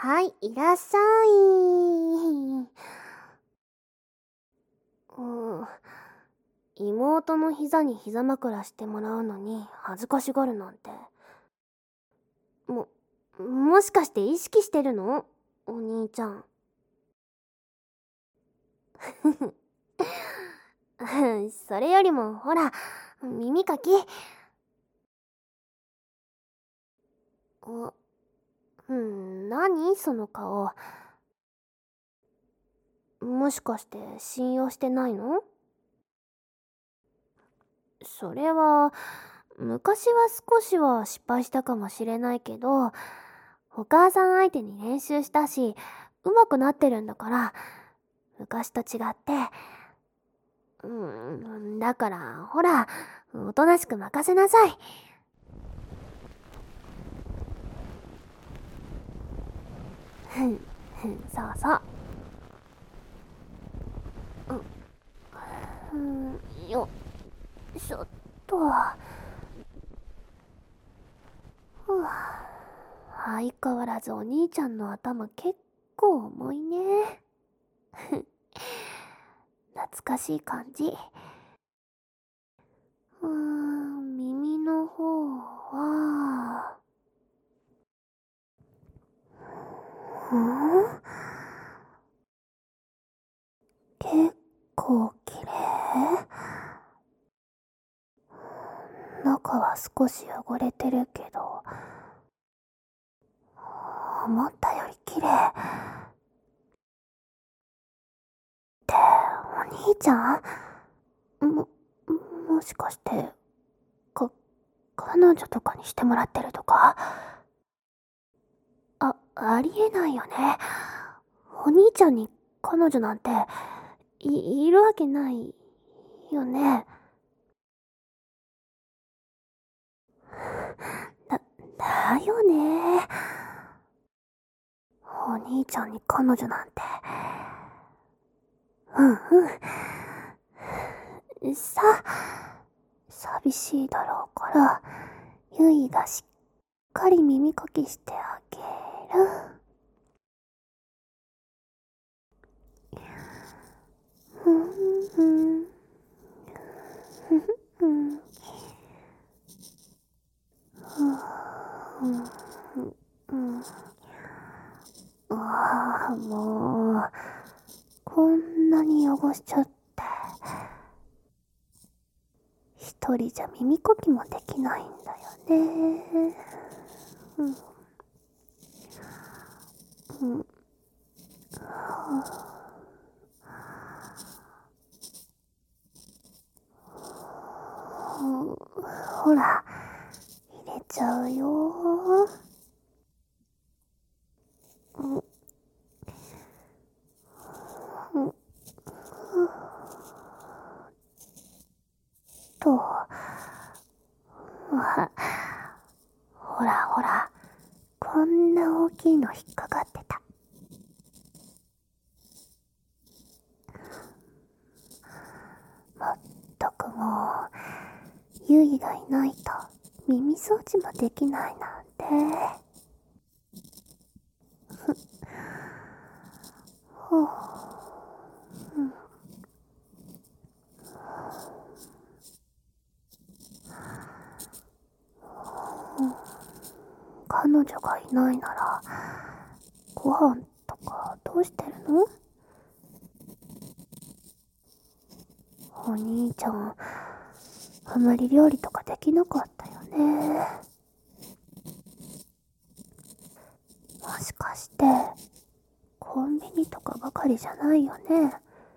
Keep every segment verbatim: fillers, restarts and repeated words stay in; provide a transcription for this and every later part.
はい、いらっしゃい。うん。妹の膝に膝枕してもらうのに恥ずかしがるなんて。も、もしかして意識してるの？お兄ちゃん。それよりも、ほら、耳かき。お、うん、何その顔。もしかして信用してないの？それは、昔は少しは失敗したかもしれないけど、お母さん相手に練習したし、上手くなってるんだから、昔と違って、うん、だから、ほら、おとなしく任せなさい。ふん、ふん、そうそう。うん、うん、よいしょっと。ふぅ。相変わらずお兄ちゃんの頭結構重いね。懐かしい感じ。うーん、耳の方は、ん結構綺麗。中は少し汚れてるけど、思ったより綺麗。ってお兄ちゃん、も、もしかして、か、彼女とかにしてもらってるとか？あ、ありえないよね。お兄ちゃんに彼女なんて、い、いるわけないよね。だ、だよね。お兄ちゃんに彼女なんて。うんうん。さ、寂しいだろうから、ゆいがしっかり耳かきしてあげる。ふんふん。ふふふん。ふんふん。うん。ああ、もう、こんなに汚しちゃって。一人じゃ耳かきもできないんだよね。うん。うん。ほら、入れちゃうよ。うん。うん。と、あ、ほらほら、こんな大きいの引っかかってた。まったくもう、ゆいがいないと耳掃除もできないなんて。ほう。うん。彼女がいないなら、ご飯とかどうしてるの？お兄ちゃん、あまり料理とかできなかったよね。もしかして、コンビニとかばかりじゃないよね。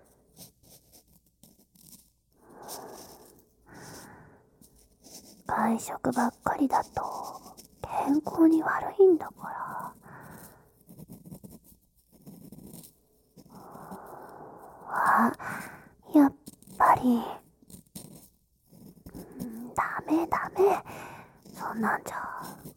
外食ばっかりだと、健康に悪いんだから。あ、やっぱり、ダメダメ。そんなんじゃ。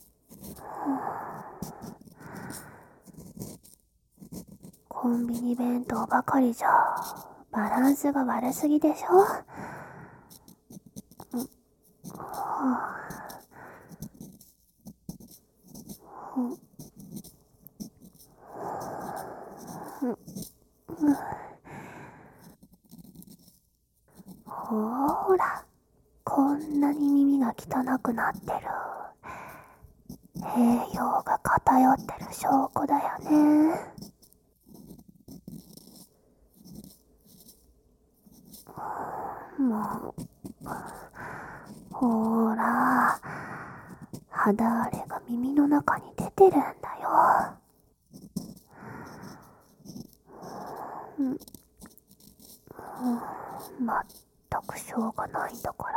コンビニ弁当ばかりじゃ、バランスが悪すぎでしょ？ んなに耳が汚くなってる。栄養が偏ってる証拠だよね。もう、ほーら、肌荒れが耳の中に出てるんだよ。うん、うん、まったくしょうがないんだから。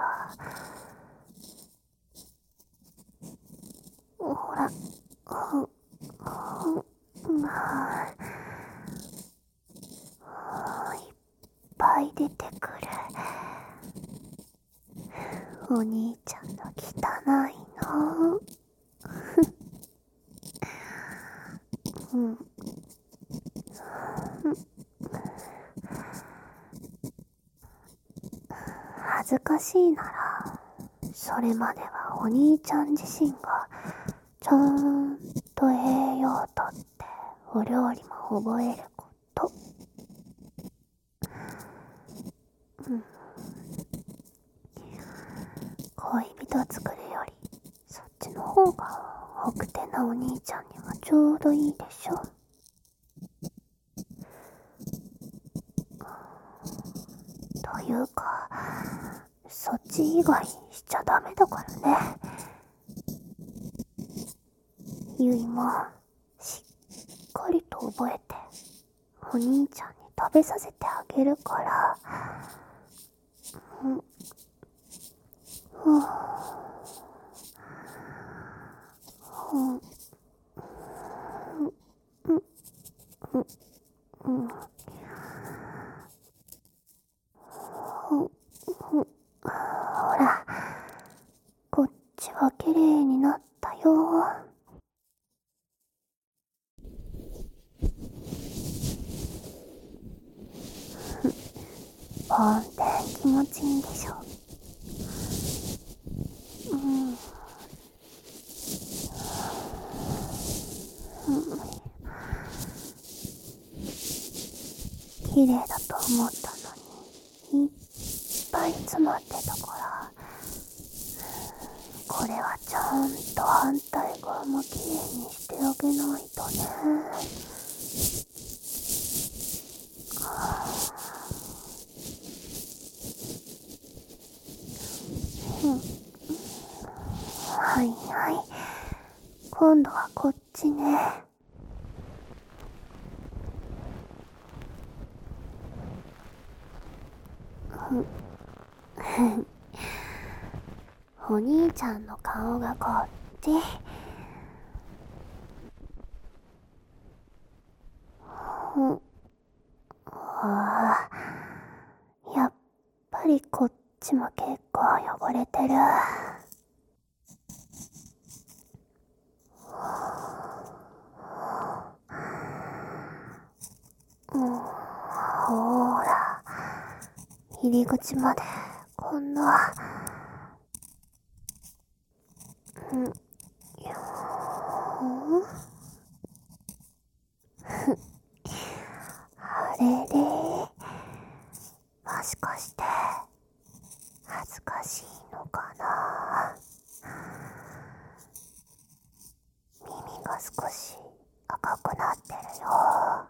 ほら、うん、うん、まあ、いっぱい出てくる。お兄ちゃんの汚いの。うん、恥ずかしいなら、それまではお兄ちゃん自身がちゃんと栄養とってお料理も覚えること。うん、恋人作るよりそっちの方が奥手なお兄ちゃんにはちょうどいいでしょ。というか、そっち以外しちゃダメだからね。ゆいもしっかりと覚えてお兄ちゃんに食べさせてあげるから。うん、うん、うん、うん、うん、うん、ほら、こっちはきれいになったよ。ポンって気持ちいいでしょ。うん、うん、綺麗だと思ったのにいっぱい詰まってたから、これはちゃんと反対側も綺麗にしてあげないとね。うん、はいはい、今度はこっちね。お兄ちゃんの顔がこっち。うん、ああ、やっぱりこっちも結構汚れてる。うん、ほーら、入り口まで今度は。うん、よー、あれれ、もしかして恥ずかしいのかな。耳が少し赤くなってるよ。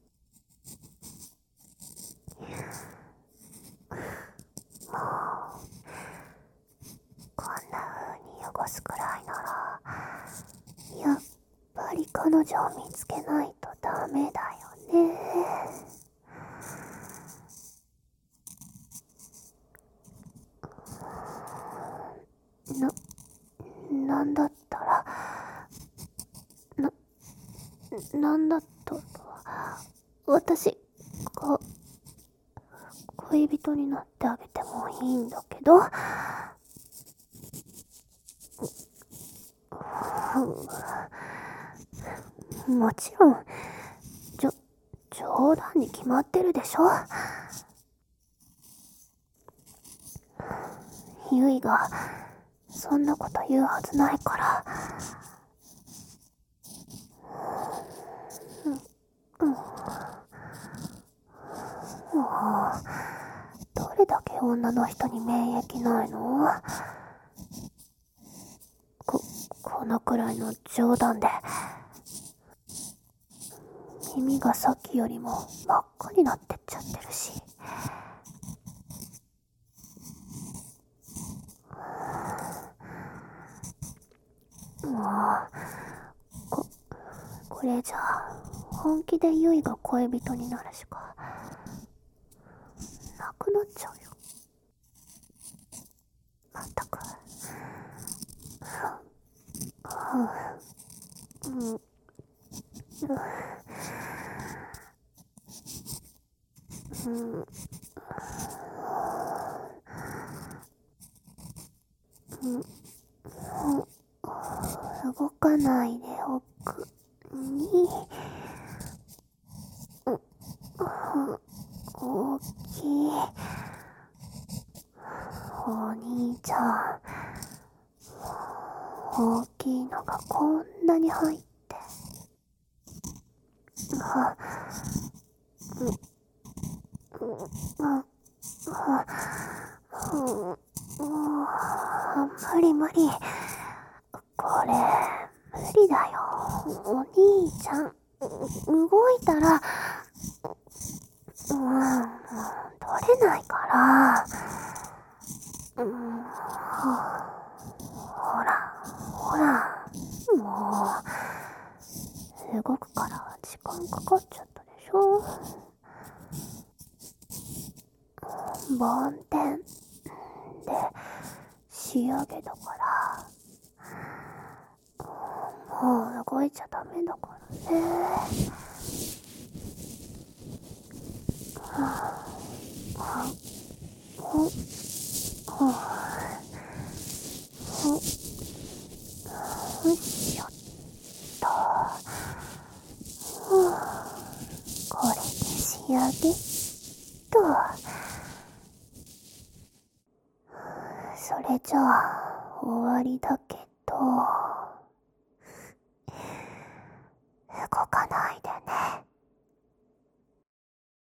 もうこんな風に汚すくらいなら、やっぱり彼女を見つけないとダメだよね。な、なんだったら、な、なんだったら、私が恋人になってあげてもいいんだけど。もちろん、じょ、冗談に決まってるでしょ。ゆいが、そんなこと言うはずないから。うん、うん、もう、どれだけ女の人に免疫ないの？ そのくらいの冗談で。耳がさっきよりも真っ赤になってっちゃってるし。もう、こ、これじゃあ、本気でユイが恋人になるしか、なくなっちゃうよ。まったく。うん。うん。うん。うん。動かないで奥に、うん、大きいお兄ちゃん、大きいのがこんなに入って、あ、うん、うん、うん、うん、無理無理、これ無理だよ。お兄ちゃん動いたら、うん、取れないから、うん、ほらほら、もう動くから時間かかっちゃったでしょ。梵天で仕上げだから、もう動いちゃダメだからね。ほほほよいしょっと。これで仕上げっと。それじゃあ終わりだけど、動かない